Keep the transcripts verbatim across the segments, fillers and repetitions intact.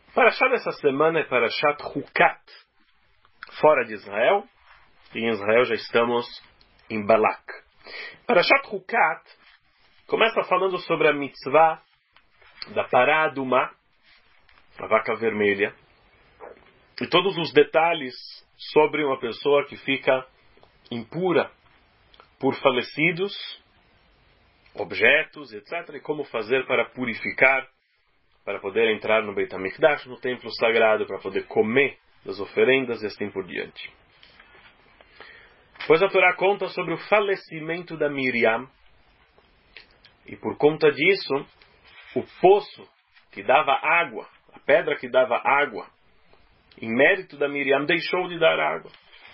Parashá dessa semana é Parashat Hukat, fora de Israel, e em Israel já estamos em Balak. Parashat Hukat começa falando sobre a mitzvah da Pará Adumá, a vaca vermelha, e todos os detalhes sobre uma pessoa que fica impura por falecidos, objetos, etcétera, e como fazer para purificar, para poder entrar no Beit HaMikdash, no templo sagrado, para poder comer das oferendas e assim por diante. Depois a Torá conta sobre o falecimento da Miriam, e por conta disso, o poço que dava água, a pedra que dava água, em mérito da Miriam, deixou de dar água.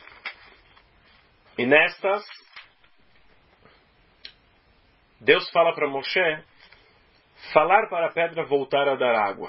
E nestas, Deus fala para Moshe falar para a pedra voltar a dar água.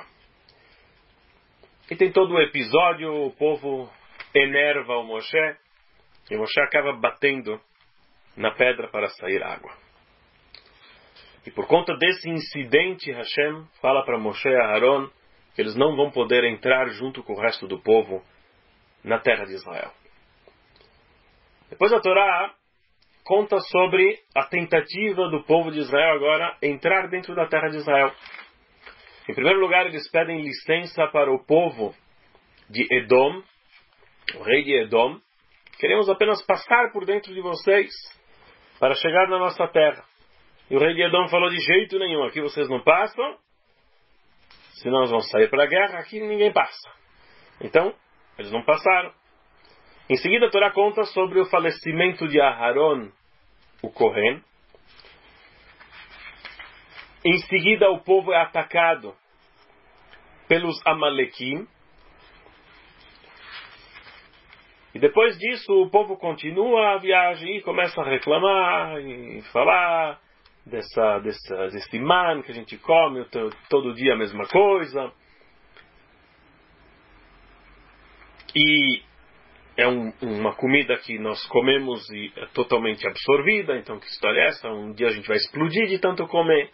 E tem todo o episódio, o povo enerva o Moshe, e o Moshe acaba batendo na pedra para sair água. E por conta desse incidente, Hashem fala para Moshe e Aharon que eles não vão poder entrar junto com o resto do povo na terra de Israel. Depois a Torá conta sobre a tentativa do povo de Israel agora entrar dentro da terra de Israel. Em primeiro lugar, eles pedem licença para o povo de Edom, o rei de Edom. Queremos apenas passar por dentro de vocês para chegar na nossa terra. E o rei de Edom falou: de jeito nenhum, aqui vocês não passam, senão nós vamos sair para a guerra, aqui ninguém passa. Então, eles não passaram. Em seguida, a Torá conta sobre o falecimento de Aharon, o Kohen. Em seguida, o povo é atacado pelos Amalequim. E depois disso, o povo continua a viagem e começa a reclamar e falar dessa, dessa, desse man que a gente come todo dia a mesma coisa. E é um, uma comida que nós comemos e é totalmente absorvida. Então, que história é essa? Um dia a gente vai explodir de tanto comer.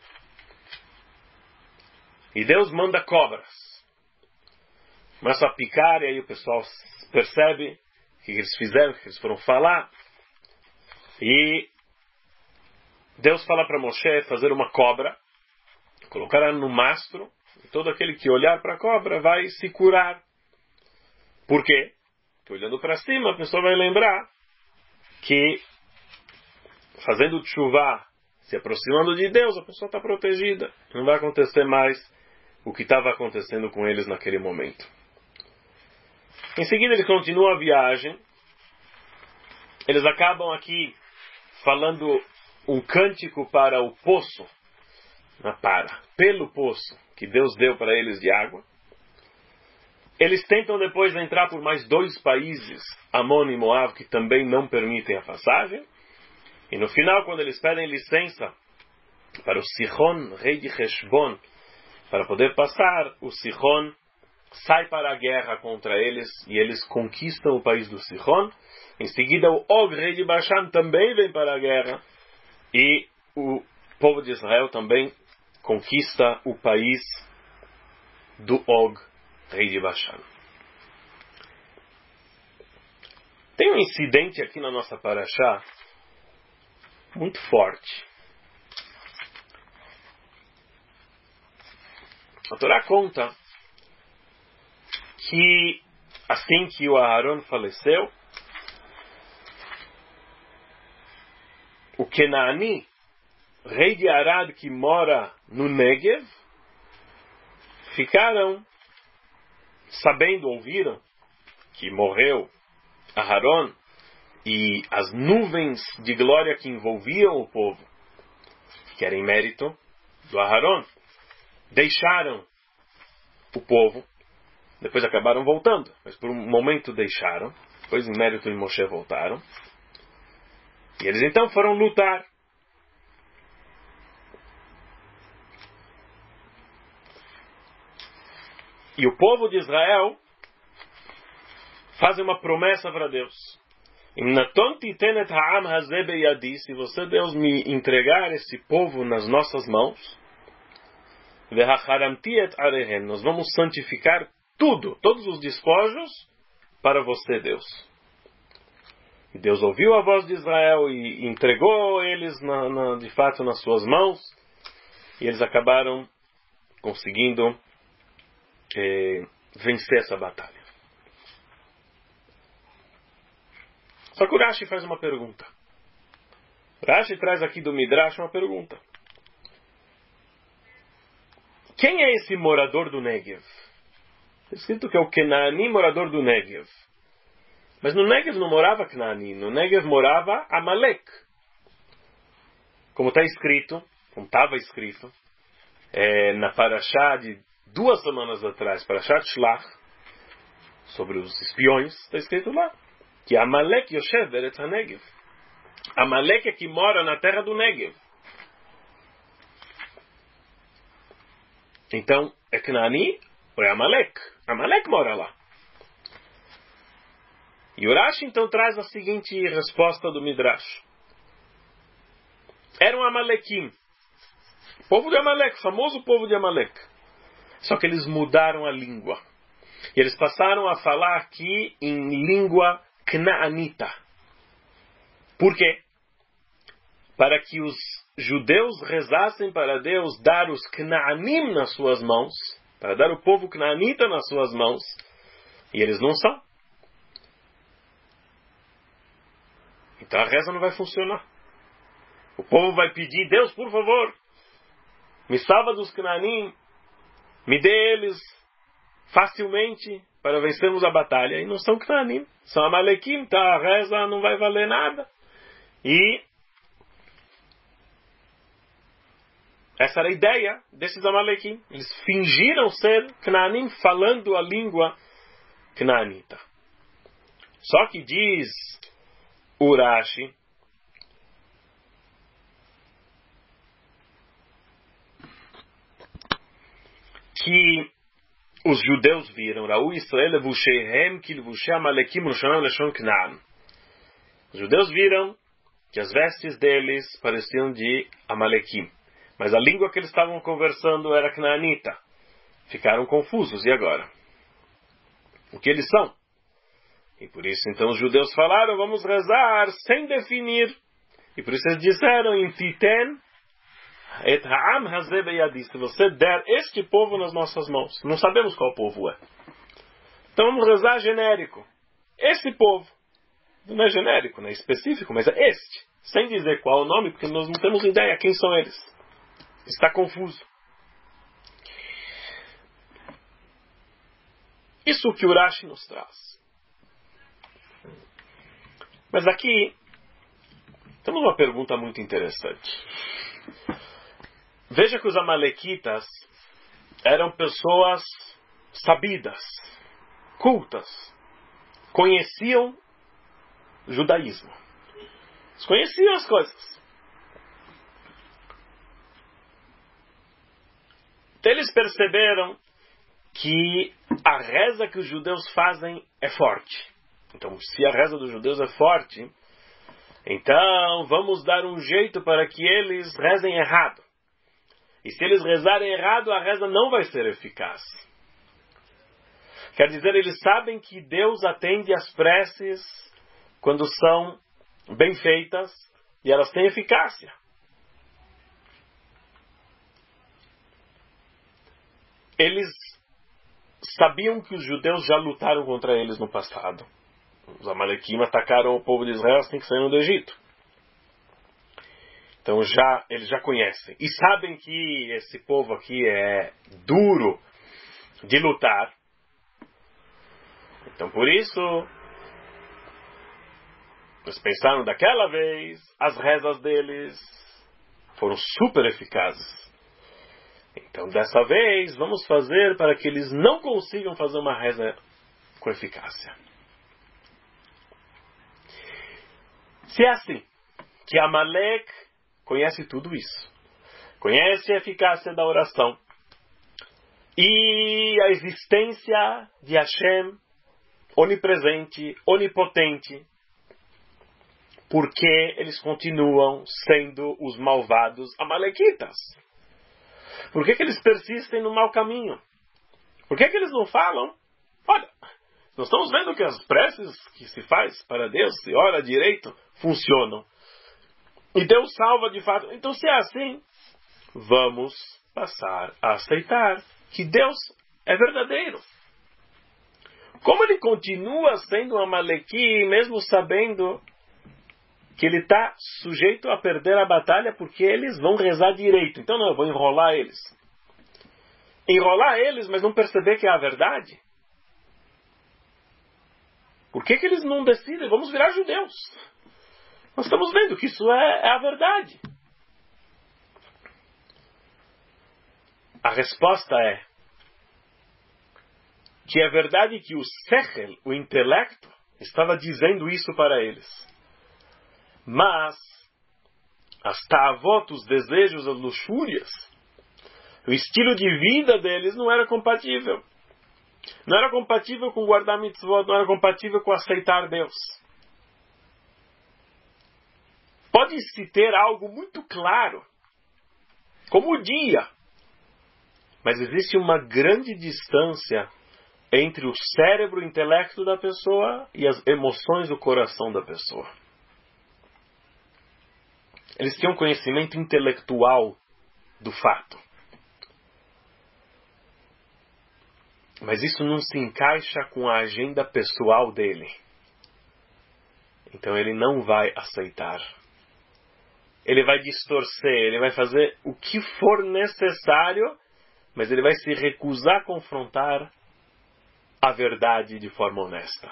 E Deus manda cobras. Começa a picar e aí o pessoal percebe o que eles fizeram, o que eles foram falar. E Deus fala para Moshe fazer uma cobra, colocar ela no mastro, e todo aquele que olhar para a cobra vai se curar. Por quê? Porque olhando para cima a pessoa vai lembrar que fazendo tchuvá, se aproximando de Deus, a pessoa está protegida. Não vai acontecer mais o que estava acontecendo com eles naquele momento. Em seguida eles continuam a viagem. Eles acabam aqui falando um cântico para o poço, na para, pelo poço que Deus deu para eles de água. Eles tentam depois entrar por mais dois países, Amon e Moab, que também não permitem a passagem. E no final, quando eles pedem licença para o Sihon, rei de Heshbon, para poder passar, o Sihon sai para a guerra contra eles e eles conquistam o país do Sihon. Em seguida, o Og, rei de Bashan, também vem para a guerra e o povo de Israel também conquista o país do Og, rei de Bashan. Tem um incidente aqui na nossa Parashá muito forte. A Torá conta que assim que o Aharon faleceu, o Kenaani, rei de Arad que mora no Negev, ficaram sabendo, ouviram que morreu Aharon e as nuvens de glória que envolviam o povo, que era em mérito do Aharon, deixaram o povo. Depois acabaram voltando, mas por um momento deixaram. Depois, em mérito de Moshe, voltaram. E eles então foram lutar. E o povo de Israel faz uma promessa para Deus. Se você, Deus, me entregar esse povo nas nossas mãos, nós vamos santificar tudo, todos os despojos para você, Deus. E Deus ouviu a voz de Israel e entregou eles, na, na, de fato, nas suas mãos. E eles acabaram conseguindo eh, vencer essa batalha. Só que o Rashi faz uma pergunta. O Rashi traz aqui do Midrash uma pergunta. Quem é esse morador do Negev? Está escrito que é o Kenaani, morador do Negev. Mas no Negev não morava Kenaani, no Negev morava Amalek. Como está escrito, como estava escrito, é, na Parashá de duas semanas atrás, Parashat Shlach, sobre os espiões, está escrito lá, que Amalek Yoshev Beretz HaNegev. Amalek é que mora na terra do Negev. Então, é Kenaani ou é Amalek? Amalek mora lá. E o Rashi então traz a seguinte resposta do Midrash. Era um Amalequim. Povo de Amalek, famoso povo de Amalek. Só que eles mudaram a língua. E eles passaram a falar aqui em língua Knaanita. Por quê? Para que os judeus rezassem para Deus dar os Knaanim nas suas mãos, para dar o povo Knaanita nas suas mãos, e eles não são. Então a reza não vai funcionar. O povo vai pedir, Deus, por favor, me salva dos Knaanim, me dê eles facilmente para vencermos a batalha. E não são Knaanim, são Amalequim, então a reza não vai valer nada. E essa era a ideia desses Amalequim. Eles fingiram ser Knaanim falando a língua Knaanita. Só que diz o Rashi que os judeus viram Raú Israel levushehem ki levushe Amalekim Roshonam Leshon Knaan. Os judeus viram que as vestes deles pareciam de Amalekim, mas a língua que eles estavam conversando era Knaanita. Ficaram confusos. E agora? O que eles são? E por isso então os judeus falaram, vamos rezar sem definir. E por isso eles disseram, Intiten et ha'am hazeh beyadi, se você der este povo nas nossas mãos. Não sabemos qual povo é. Então vamos rezar genérico. Este povo. Não é genérico, não é específico, mas é este. Sem dizer qual o nome, porque nós não temos ideia quem são eles. Está confuso. Isso que o Rashi nos traz. Mas aqui temos uma pergunta muito interessante. Veja que os amalequitas eram pessoas sabidas, cultas, conheciam o judaísmo. Eles conheciam as coisas. Então eles perceberam que a reza que os judeus fazem é forte. Então, se a reza dos judeus é forte, então vamos dar um jeito para que eles rezem errado. E se eles rezarem errado, a reza não vai ser eficaz. Quer dizer, eles sabem que Deus atende as preces quando são bem feitas e elas têm eficácia. Eles sabiam que os judeus já lutaram contra eles no passado. Os amalequim atacaram o povo de Israel assim que saíram do Egito. Então já, eles já conhecem. E sabem que esse povo aqui é duro de lutar. Então por isso, eles pensaram daquela vez, as rezas deles foram super eficazes. Então dessa vez, vamos fazer para que eles não consigam fazer uma reza com eficácia. Se é assim, que Amalek conhece tudo isso, conhece a eficácia da oração e a existência de Hashem onipresente, onipotente, por que eles continuam sendo os malvados amalequitas? Por que que eles persistem no mau caminho? Por que que eles não falam? Olha, nós estamos vendo que as preces que se faz para Deus, se ora direito, funcionam. E Deus salva de fato. Então, se é assim, vamos passar a aceitar que Deus é verdadeiro. Como ele continua sendo um Amalequi, mesmo sabendo que ele está sujeito a perder a batalha porque eles vão rezar direito. Então, não, eu vou enrolar eles. Enrolar eles, mas não perceber que é a verdade? Por que que eles não decidem? Vamos virar judeus. Nós estamos vendo que isso é, é a verdade. A resposta é que é verdade que o sechel, o intelecto, estava dizendo isso para eles. Mas as ta'avot, os desejos, as luxúrias, o estilo de vida deles não era compatível. Não era compatível com guardar mitzvot, não era compatível com aceitar Deus. Pode-se ter algo muito claro, como o dia, mas existe uma grande distância entre o cérebro, o intelecto da pessoa e as emoções do coração da pessoa. Eles tinham conhecimento intelectual do fato. Mas isso não se encaixa com a agenda pessoal dele. Então ele não vai aceitar. Ele vai distorcer, ele vai fazer o que for necessário, mas ele vai se recusar a confrontar a verdade de forma honesta.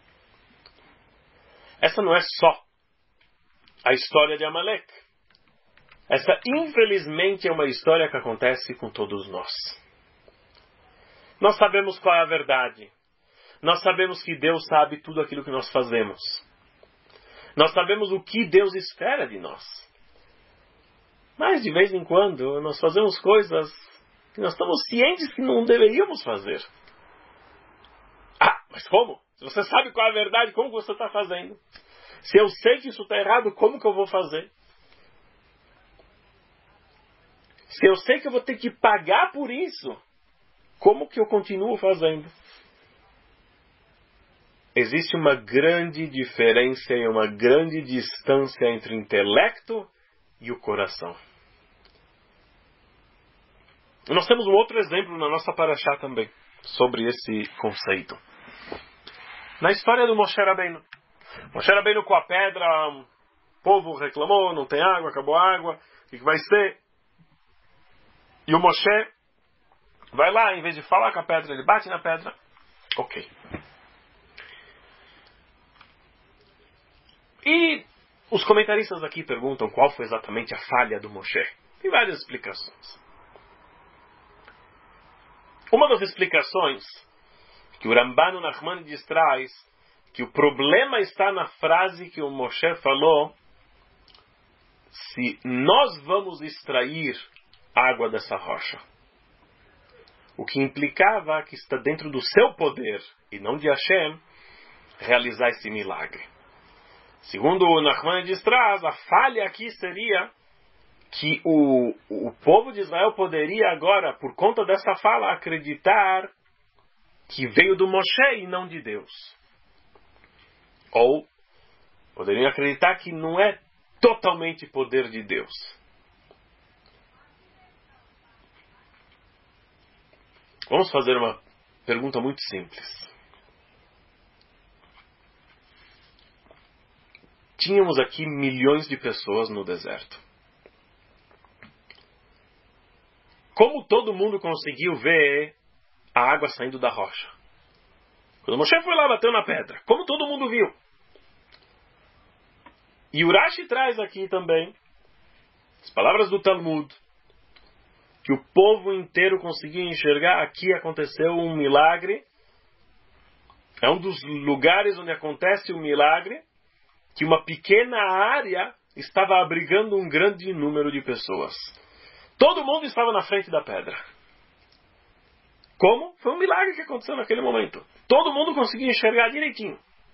Essa não é só a história de Amaleque. Essa, infelizmente, é uma história que acontece com todos nós. Nós sabemos qual é a verdade. Nós sabemos que Deus sabe tudo aquilo que nós fazemos. Nós sabemos o que Deus espera de nós. Mas, de vez em quando, nós fazemos coisas que nós estamos cientes que não deveríamos fazer. Ah, mas como? Se você sabe qual é a verdade, como você está fazendo? Se eu sei que isso está errado, como que eu vou fazer? Se eu sei que eu vou ter que pagar por isso, como que eu continuo fazendo? Existe uma grande diferença e uma grande distância entre o intelecto e o coração. Nós temos um outro exemplo na nossa paraxá também, sobre esse conceito. Na história do Moshe Rabbeinu. Moshe Rabbeinu com a pedra, o povo reclamou, não tem água, acabou a água, o que vai ser? E o Moshe vai lá, em vez de falar com a pedra, ele bate na pedra. Ok. E os comentaristas aqui perguntam qual foi exatamente a falha do Moshe. Tem várias explicações. Uma das explicações que o Rambano Nachmanides traz, que o problema está na frase que o Moshe falou: se nós vamos extrair água dessa rocha. O que implicava que está dentro do seu poder, e não de Hashem, realizar esse milagre. Segundo o Nachmanides traz, a falha aqui seria que o, o povo de Israel poderia agora, por conta dessa fala, acreditar que veio do Moshe e não de Deus. Ou poderiam acreditar que não é totalmente poder de Deus. Vamos fazer uma pergunta muito simples. Tínhamos aqui milhões de pessoas no deserto. Como todo mundo conseguiu ver a água saindo da rocha? Quando Moshe foi lá, bateu na pedra. Como todo mundo viu? E Urashi traz aqui também as palavras do Talmud, que o povo inteiro conseguiu enxergar. Aqui aconteceu um milagre. É um dos lugares onde acontece o milagre, que uma pequena área estava abrigando um grande número de pessoas. Todo mundo estava na frente da pedra. Como? Foi um milagre que aconteceu naquele momento. Todo mundo conseguia enxergar direitinho.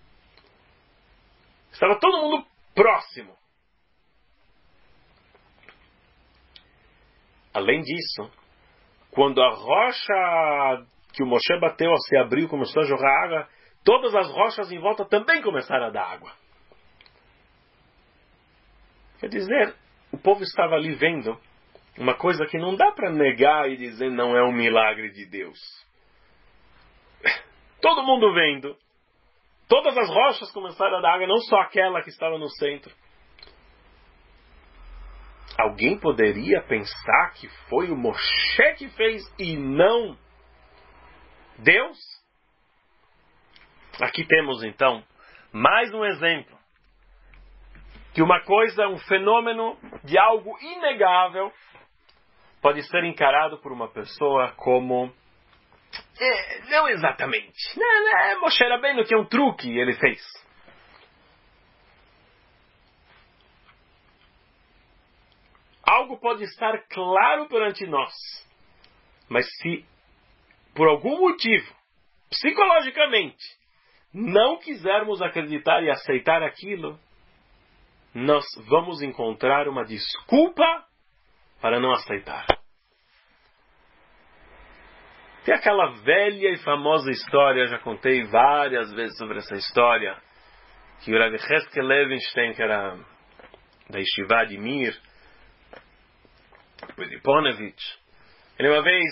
Estava todo mundo próximo. Além disso, quando a rocha que o Moshe bateu, ó, se abriu, começou a jogar água, todas as rochas em volta também começaram a dar água. Quer dizer, o povo estava ali vendo uma coisa que não dá para negar e dizer não é um milagre de Deus. Todo mundo vendo. Todas as rochas começaram a dar água, não só aquela que estava no centro. Alguém poderia pensar que foi o Moshe que fez e não Deus? Aqui temos então mais um exemplo que uma coisa, um fenômeno de algo inegável pode ser encarado por uma pessoa como é, não exatamente. Não, não, Moshe Rabbeinu, que é um truque ele fez. Algo pode estar claro perante nós, mas se por algum motivo, psicologicamente, não quisermos acreditar e aceitar aquilo, nós vamos encontrar uma desculpa para não aceitar. Tem aquela velha e famosa história, já contei várias vezes sobre essa história, que o Rav Cheskel Levenstein, que era da Yeshiva de Mir, de Ponevezh, ele uma vez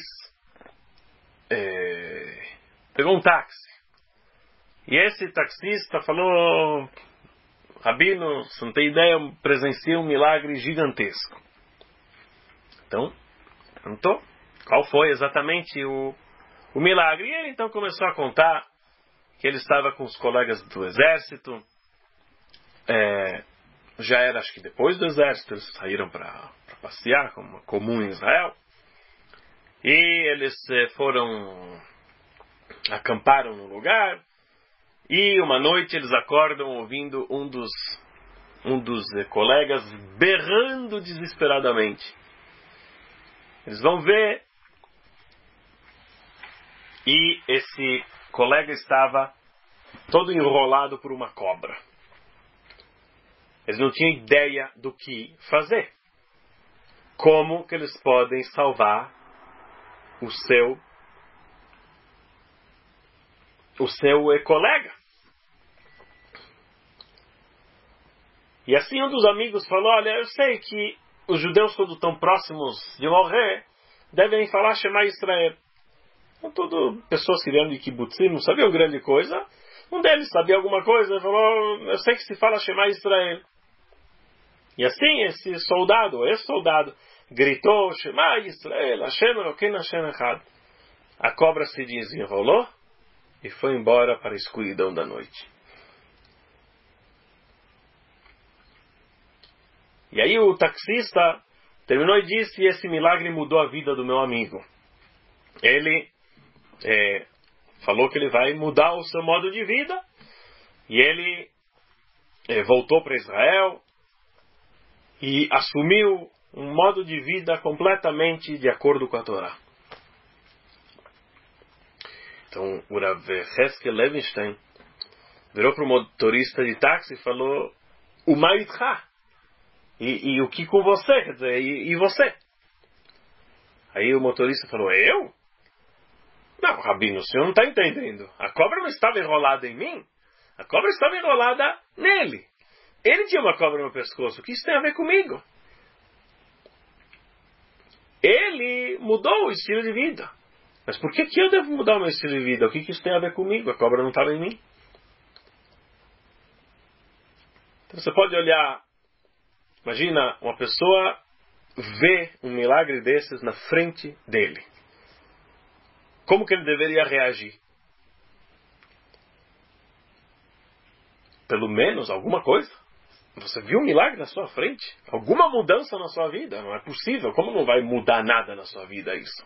é, pegou um táxi. E esse taxista falou: Rabino, você não tem ideia, eu presenciei um milagre gigantesco. Então, perguntou qual foi exatamente o, o milagre. E ele então começou a contar que ele estava com os colegas do exército. É, já era, acho que depois do exército, eles saíram para passear, como comum em Israel. E eles eh, foram, acamparam no lugar. E uma noite eles acordam ouvindo um dos, um dos eh, colegas berrando desesperadamente. Eles vão ver. E esse colega estava todo enrolado por uma cobra. Eles não tinham ideia do que fazer. Como que eles podem salvar o seu o seu eh, colega? E assim um dos amigos falou: olha, eu sei que os judeus, quando estão próximos de morrer, devem falar Shema Israel. Então, tudo pessoas que vieram de kibbutzim não sabiam grande coisa. Um deles sabia alguma coisa, falou: eu sei que se fala Shema Israel. E assim esse soldado, esse soldado, gritou Shema Israel, Hashem Elokeinu Hashem Echad. A cobra se desenrolou e foi embora para a escuridão da noite. E aí o taxista terminou e disse: esse milagre mudou a vida do meu amigo. Ele é, falou que ele vai mudar o seu modo de vida. E ele é, voltou para Israel e assumiu um modo de vida completamente de acordo com a Torá. Então o Rav Cheskel Levenstein virou para o motorista de táxi e falou: o Maitcha. E, e o que com você? Quer dizer, e, e você? Aí o motorista falou: eu? Não, Rabino, o senhor não está entendendo. A cobra não estava enrolada em mim. A cobra estava enrolada nele. Ele tinha uma cobra no pescoço. O que isso tem a ver comigo? Ele mudou o estilo de vida. Mas por que, que eu devo mudar o meu estilo de vida? O que, que isso tem a ver comigo? A cobra não estava em mim. Então você pode olhar. Imagina uma pessoa vê um milagre desses na frente dele. Como que ele deveria reagir? Pelo menos alguma coisa. Você viu um milagre na sua frente? Alguma mudança na sua vida? Não é possível. Como não vai mudar nada na sua vida isso?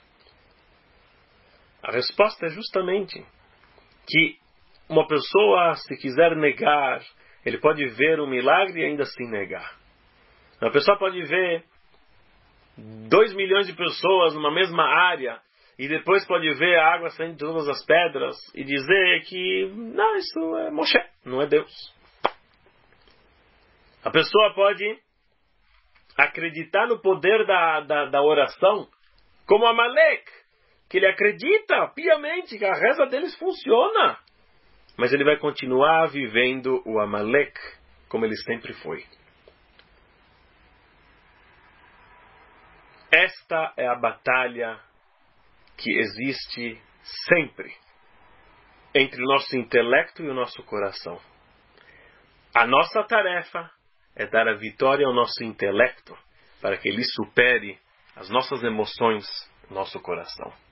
A resposta é justamente que uma pessoa, se quiser negar, ele pode ver um milagre e ainda assim negar. Uma pessoa pode ver dois milhões de pessoas numa mesma área e depois pode ver a água saindo de todas as pedras e dizer que não, isso é Moshe, não é Deus. A pessoa pode acreditar no poder da, da, da oração, como Amalek, que ele acredita piamente que a reza deles funciona. Mas ele vai continuar vivendo o Amalek como ele sempre foi. Esta é a batalha que existe sempre entre o nosso intelecto e o nosso coração. A nossa tarefa é dar a vitória ao nosso intelecto para que ele supere as nossas emoções, nosso coração.